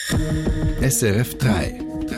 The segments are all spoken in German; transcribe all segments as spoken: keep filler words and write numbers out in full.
S R F drei.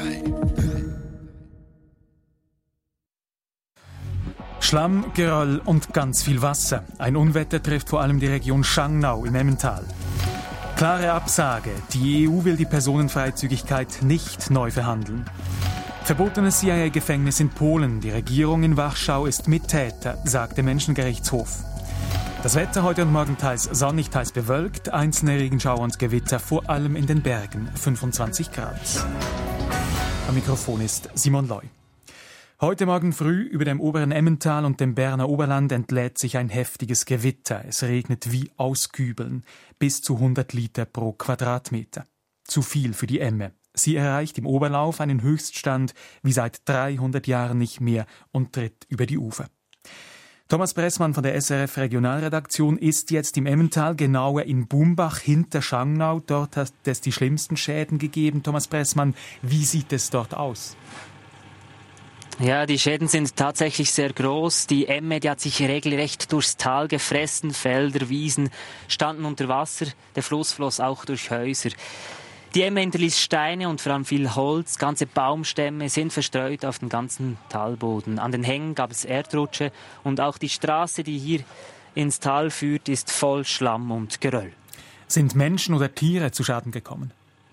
Schlamm, Geröll und ganz viel Wasser. Ein Unwetter trifft vor allem die Region Schangnau im Emmental. Klare Absage. Die E U will die Personenfreizügigkeit nicht neu verhandeln. Verbotenes C I A-Gefängnis in Polen. Die Regierung in Warschau ist Mittäter, sagt der Menschengerichtshof. Das Wetter heute und morgen teils sonnig, teils bewölkt. Einzelne Regenschauer und Gewitter, vor allem in den Bergen. fünfundzwanzig Grad. Am Mikrofon ist Simon Loy. Heute Morgen früh über dem oberen Emmental und dem Berner Oberland entlädt sich ein heftiges Gewitter. Es regnet wie aus Kübeln, bis zu hundert Liter pro Quadratmeter. Zu viel für die Emme. Sie erreicht im Oberlauf einen Höchststand wie seit dreihundert Jahren nicht mehr und tritt über die Ufer. Thomas Pressmann von der S R F Regionalredaktion ist jetzt im Emmental, genauer in Bumbach hinter Schangnau. Dort hat es die schlimmsten Schäden gegeben. Thomas Pressmann, wie sieht es dort aus? Ja, die Schäden sind tatsächlich sehr groß. Die Emme, die hat sich regelrecht durchs Tal gefressen. Felder, Wiesen standen unter Wasser. Der Fluss floss auch durch Häuser. Die Emme hinterließ Steine und vor allem viel Holz. Ganze Baumstämme sind verstreut auf dem ganzen Talboden. An den Hängen gab es Erdrutsche und auch die Straße, die hier ins Tal führt, ist voll Schlamm und Geröll. Sind Menschen oder Tiere zu Schaden gekommen?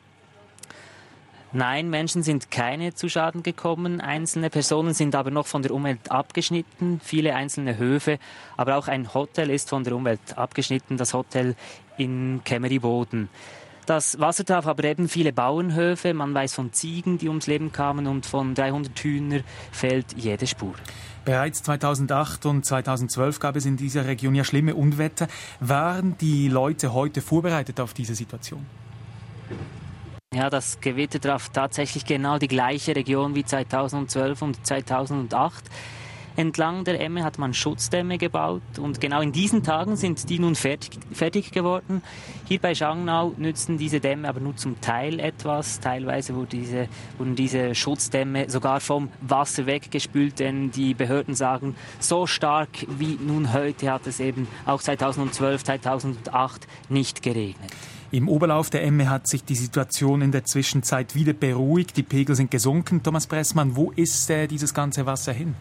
Nein, Menschen sind keine zu Schaden gekommen. Einzelne Personen sind aber noch von der Umwelt abgeschnitten. Viele einzelne Höfe, aber auch ein Hotel ist von der Umwelt abgeschnitten. Das Hotel in Kemmeriboden. Das Wasser traf aber eben viele Bauernhöfe. Man weiß von Ziegen, die ums Leben kamen, und von dreihundert Hühnern fehlt jede Spur. Bereits zweitausendacht und zweitausendzwölf gab es in dieser Region ja schlimme Unwetter. Waren die Leute heute vorbereitet auf diese Situation? Ja, das Gewitter traf tatsächlich genau die gleiche Region wie zweitausendzwölf und zweitausendacht. Entlang der Emme hat man Schutzdämme gebaut und genau in diesen Tagen sind die nun fertig, fertig geworden. Hier bei Schangnau nützen diese Dämme aber nur zum Teil etwas. Teilweise wurden diese, wurden diese Schutzdämme sogar vom Wasser weggespült, denn die Behörden sagen, so stark wie nun heute hat es eben auch zweitausendzwölf, zweitausendacht nicht geregnet. Im Oberlauf der Emme hat sich die Situation in der Zwischenzeit wieder beruhigt. Die Pegel sind gesunken. Thomas Pressmann, wo ist äh, dieses ganze Wasser hin?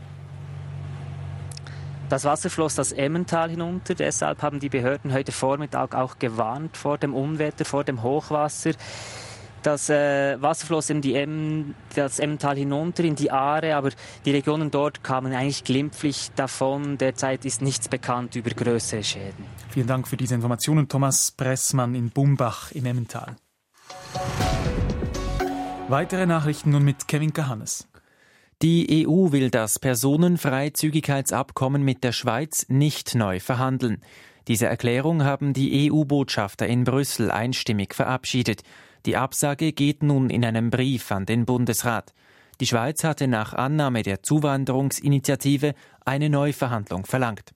Das Wasser floss das Emmental hinunter, deshalb haben die Behörden heute Vormittag auch gewarnt vor dem Unwetter, vor dem Hochwasser. Das äh, Wasser floss in die Emm, das Emmental hinunter in die Aare, aber die Regionen dort kamen eigentlich glimpflich davon. Derzeit ist nichts bekannt über größere Schäden. Vielen Dank für diese Informationen, Thomas Pressmann in Bumbach im Emmental. Weitere Nachrichten nun mit Kevin Kahannes. Die E U will das Personenfreizügigkeitsabkommen mit der Schweiz nicht neu verhandeln. Diese Erklärung haben die E U-Botschafter in Brüssel einstimmig verabschiedet. Die Absage geht nun in einem Brief an den Bundesrat. Die Schweiz hatte nach Annahme der Zuwanderungsinitiative eine Neuverhandlung verlangt.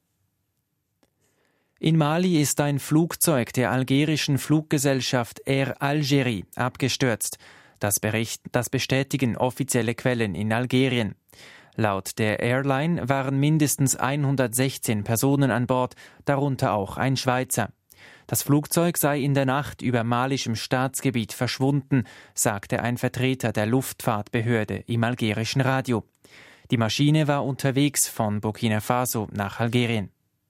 In Mali ist ein Flugzeug der algerischen Fluggesellschaft Air Algérie abgestürzt. Das, Bericht, das bestätigen offizielle Quellen in Algerien. Laut der Airline waren mindestens hundertsechzehn Personen an Bord, darunter auch ein Schweizer. Das Flugzeug sei in der Nacht über malischem Staatsgebiet verschwunden, sagte ein Vertreter der Luftfahrtbehörde im algerischen Radio. Die Maschine war unterwegs von Burkina Faso nach Algerien.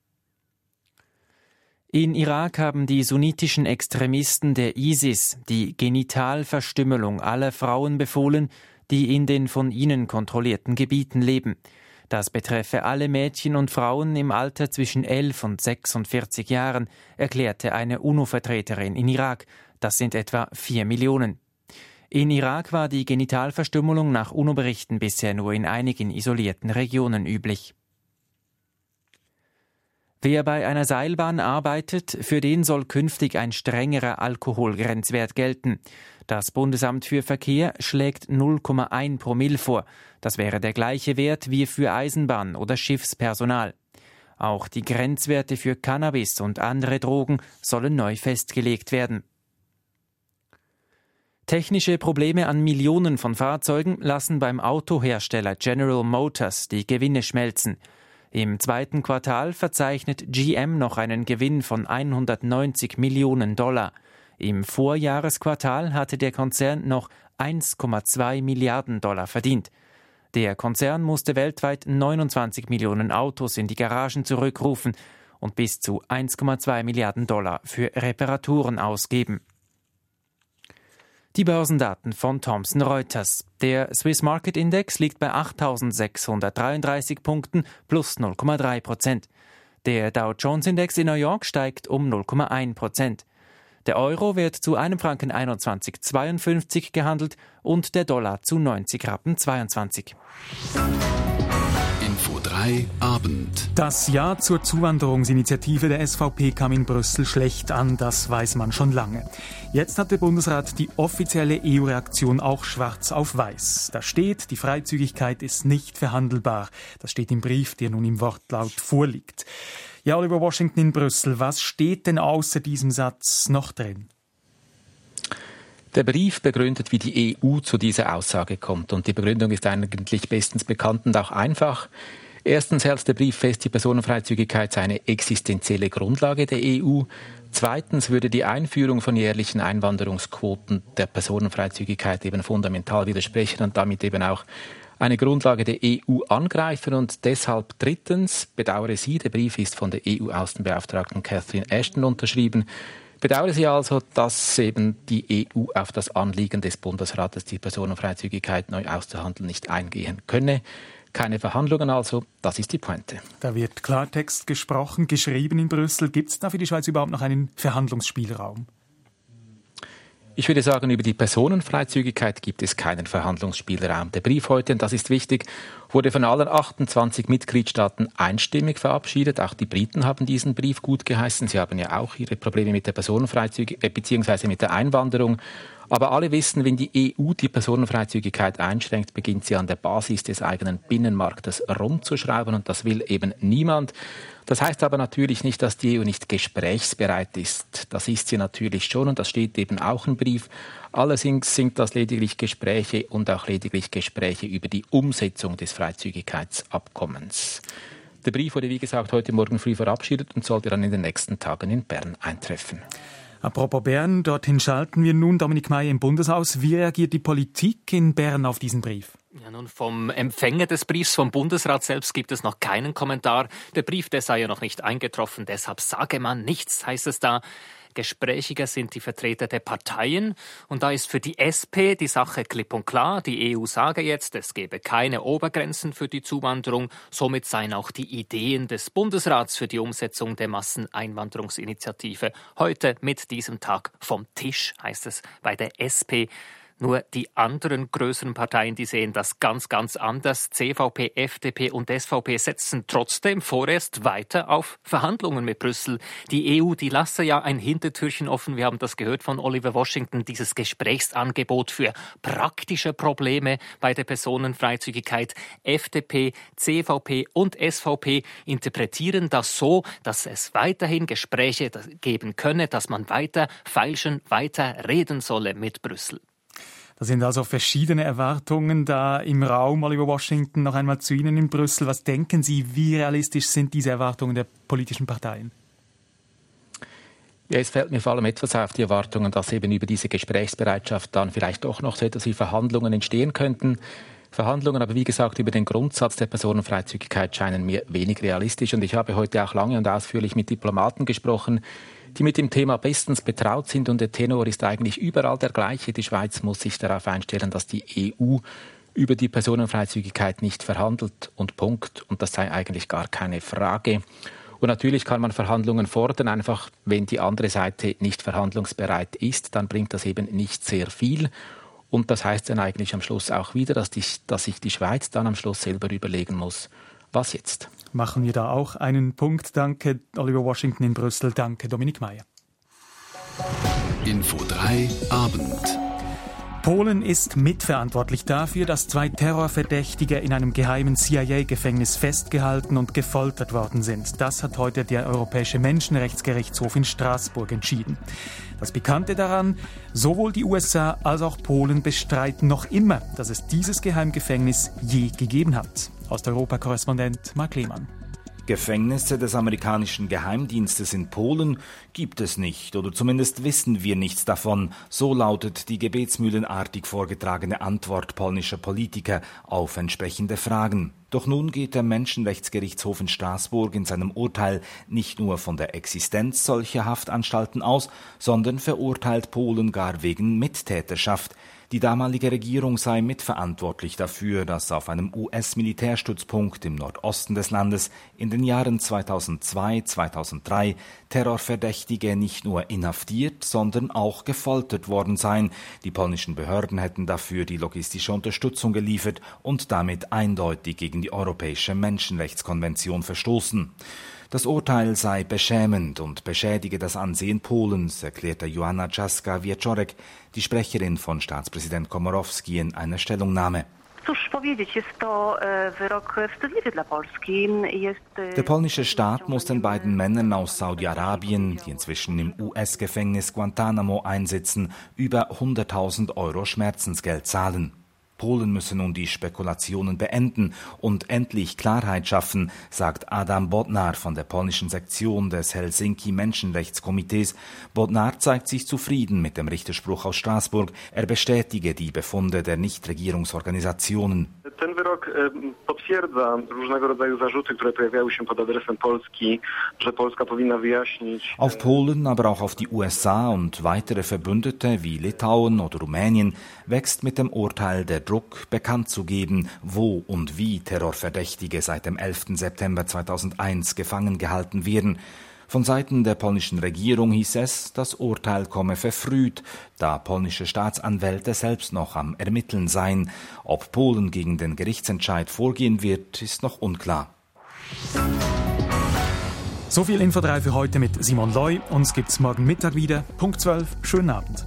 In Irak haben die sunnitischen Extremisten der ISIS die Genitalverstümmelung aller Frauen befohlen, die in den von ihnen kontrollierten Gebieten leben. Das betreffe alle Mädchen und Frauen im Alter zwischen elf und sechsundvierzig Jahren, erklärte eine UNO-Vertreterin in Irak. Das sind etwa vier Millionen. In Irak war die Genitalverstümmelung nach UNO-Berichten bisher nur in einigen isolierten Regionen üblich. Wer bei einer Seilbahn arbeitet, für den soll künftig ein strengerer Alkoholgrenzwert gelten. Das Bundesamt für Verkehr schlägt null Komma eins Promille vor. Das wäre der gleiche Wert wie für Eisenbahn- oder Schiffspersonal. Auch die Grenzwerte für Cannabis und andere Drogen sollen neu festgelegt werden. Technische Probleme an Millionen von Fahrzeugen lassen beim Autohersteller General Motors die Gewinne schmelzen. Im zweiten Quartal verzeichnet G M noch einen Gewinn von hundertneunzig Millionen Dollar. Im Vorjahresquartal hatte der Konzern noch eins Komma zwei Milliarden Dollar verdient. Der Konzern musste weltweit neunundzwanzig Millionen Autos in die Garagen zurückrufen und bis zu eins Komma zwei Milliarden Dollar für Reparaturen ausgeben. Die Börsendaten von Thomson Reuters. Der Swiss Market Index liegt bei achttausendsechshundertdreiunddreißig Punkten plus null Komma drei Prozent. Der Dow Jones Index in New York steigt um null Komma eins Prozent. Der Euro wird zu einem Franken einundzwanzig Komma zweiundfünfzig gehandelt und der Dollar zu neunzig Rappen zweiundzwanzig. Info drei Abend. Das Ja zur Zuwanderungsinitiative der S V P kam in Brüssel schlecht an, das weiß man schon lange. Jetzt hat der Bundesrat die offizielle E U-Reaktion auch schwarz auf weiß. Da steht, die Freizügigkeit ist nicht verhandelbar. Das steht im Brief, der nun im Wortlaut vorliegt. Ja, Oliver Washington in Brüssel, was steht denn außer diesem Satz noch drin? Der Brief begründet, wie die E U zu dieser Aussage kommt. Und die Begründung ist eigentlich bestens bekannt und auch einfach. Erstens hält der Brief fest, die Personenfreizügigkeit sei eine existenzielle Grundlage der E U. Zweitens würde die Einführung von jährlichen Einwanderungsquoten der Personenfreizügigkeit eben fundamental widersprechen und damit eben auch eine Grundlage der E U angreifen. Und deshalb drittens bedauere sie, der Brief ist von der E U-Außenbeauftragten Catherine Ashton unterschrieben, bedauere sie also, dass eben die E U auf das Anliegen des Bundesrates, die Personenfreizügigkeit neu auszuhandeln, nicht eingehen könne. Keine Verhandlungen also, das ist die Pointe. Da wird Klartext gesprochen, geschrieben in Brüssel. Gibt es da für die Schweiz überhaupt noch einen Verhandlungsspielraum? Ich würde sagen, über die Personenfreizügigkeit gibt es keinen Verhandlungsspielraum. Der Brief heute, und das ist wichtig, wurde von allen achtundzwanzig Mitgliedstaaten einstimmig verabschiedet. Auch die Briten haben diesen Brief gut geheißen. Sie haben ja auch ihre Probleme mit der Personenfreizügigkeit äh, bzw. mit der Einwanderung. Aber alle wissen, wenn die E U die Personenfreizügigkeit einschränkt, beginnt sie an der Basis des eigenen Binnenmarktes rumzuschrauben und das will eben niemand. Das heißt aber natürlich nicht, dass die E U nicht gesprächsbereit ist. Das ist sie natürlich schon und das steht eben auch im Brief. Allerdings sind das lediglich Gespräche und auch lediglich Gespräche über die Umsetzung des Freizügigkeitsabkommens. Der Brief wurde, wie gesagt, heute Morgen früh verabschiedet und sollte dann in den nächsten Tagen in Bern eintreffen. Apropos Bern, dorthin schalten wir nun. Dominik Meier im Bundeshaus. Wie reagiert die Politik in Bern auf diesen Brief? Ja, nun vom Empfänger des Briefs, vom Bundesrat selbst, gibt es noch keinen Kommentar. Der Brief, der sei ja noch nicht eingetroffen, deshalb sage man nichts, heißt es da. Gesprächiger sind die Vertreter der Parteien. Und da ist für die S P die Sache klipp und klar. Die E U sage jetzt, es gebe keine Obergrenzen für die Zuwanderung. Somit seien auch die Ideen des Bundesrats für die Umsetzung der Masseneinwanderungsinitiative heute mit diesem Tag vom Tisch, heißt es bei der S P. Nur die anderen größeren Parteien, die sehen das ganz, ganz anders. C V P, F D P und S V P setzen trotzdem vorerst weiter auf Verhandlungen mit Brüssel. Die E U, die lasse ja ein Hintertürchen offen. Wir haben das gehört von Oliver Washington, dieses Gesprächsangebot für praktische Probleme bei der Personenfreizügigkeit. F D P, C V P und S V P interpretieren das so, dass es weiterhin Gespräche geben könne, dass man weiter feilschen, weiter reden solle mit Brüssel. Da sind also verschiedene Erwartungen da im Raum. Oliver Washington, noch einmal zu Ihnen in Brüssel. Was denken Sie, wie realistisch sind diese Erwartungen der politischen Parteien? Ja, es fällt mir vor allem etwas auf, die Erwartungen, dass eben über diese Gesprächsbereitschaft dann vielleicht doch noch so etwas wie Verhandlungen entstehen könnten. Verhandlungen, aber wie gesagt, über den Grundsatz der Personenfreizügigkeit scheinen mir wenig realistisch. Und ich habe heute auch lange und ausführlich mit Diplomaten gesprochen, die mit dem Thema bestens betraut sind. Und der Tenor ist eigentlich überall der gleiche. Die Schweiz muss sich darauf einstellen, dass die E U über die Personenfreizügigkeit nicht verhandelt und Punkt. Und das sei eigentlich gar keine Frage. Und natürlich kann man Verhandlungen fordern, einfach wenn die andere Seite nicht verhandlungsbereit ist, dann bringt das eben nicht sehr viel. Und das heißt dann eigentlich am Schluss auch wieder, dass, die, dass sich die Schweiz dann am Schluss selber überlegen muss, was jetzt. Machen wir da auch einen Punkt. Danke, Oliver Washington in Brüssel. Danke, Dominik Meier. Info drei Abend. Polen ist mitverantwortlich dafür, dass zwei Terrorverdächtige in einem geheimen C I A-Gefängnis festgehalten und gefoltert worden sind. Das hat heute der Europäische Menschenrechtsgerichtshof in Straßburg entschieden. Das Pikante daran, sowohl die U S A als auch Polen bestreiten noch immer, dass es dieses Geheimgefängnis je gegeben hat. Aus der Europakorrespondent Mark Lehmann. Gefängnisse des amerikanischen Geheimdienstes in Polen gibt es nicht, oder zumindest wissen wir nichts davon, so lautet die gebetsmühlenartig vorgetragene Antwort polnischer Politiker auf entsprechende Fragen. Doch nun geht der Menschenrechtsgerichtshof in Straßburg in seinem Urteil nicht nur von der Existenz solcher Haftanstalten aus, sondern verurteilt Polen gar wegen Mittäterschaft. Die damalige Regierung sei mitverantwortlich dafür, dass auf einem U S-Militärstützpunkt im Nordosten des Landes in den Jahren zweitausendzwei bis zweitausenddrei Terrorverdächtige nicht nur inhaftiert, sondern auch gefoltert worden seien. Die polnischen Behörden hätten dafür die logistische Unterstützung geliefert und damit eindeutig gegen die Europäische Menschenrechtskonvention verstoßen. Das Urteil sei beschämend und beschädige das Ansehen Polens, erklärte Joanna Czaska-Wieczorek, die Sprecherin von Staatspräsident Komorowski, in einer Stellungnahme. Der polnische Staat muss den beiden Männern aus Saudi-Arabien, die inzwischen im U S-Gefängnis Guantanamo einsitzen, über hunderttausend Euro Schmerzensgeld zahlen. Polen müsse nun die Spekulationen beenden und endlich Klarheit schaffen, sagt Adam Bodnar von der polnischen Sektion des Helsinki-Menschenrechtskomitees. Bodnar zeigt sich zufrieden mit dem Richterspruch aus Straßburg. Er bestätige die Befunde der Nichtregierungsorganisationen. Ten wyrok potwierdza różnego rodzaju zarzuty, które pojawiały się pod adresem Polski, że Polska powinna wyjaśnić. Auf Polen, aber auch auf die U S A und weitere Verbündete wie Litauen oder Rumänien wächst mit dem Urteil der Druck, bekannt zu geben, wo und wie Terrorverdächtige seit dem elften September zweitausendeins gefangen gehalten werden. Von Seiten der polnischen Regierung hieß es, das Urteil komme verfrüht, da polnische Staatsanwälte selbst noch am Ermitteln seien. Ob Polen gegen den Gerichtsentscheid vorgehen wird, ist noch unklar. So viel Info drei für heute mit Simon Loy. Uns gibt's morgen Mittag wieder. Punkt zwölf. Schönen Abend.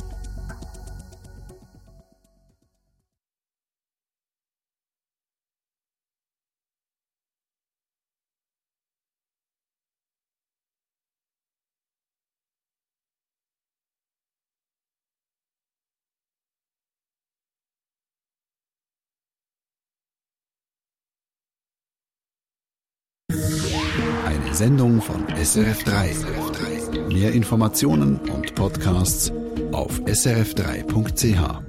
Eine Sendung von S R F drei. Mehr Informationen und Podcasts auf s r f drei punkt c h.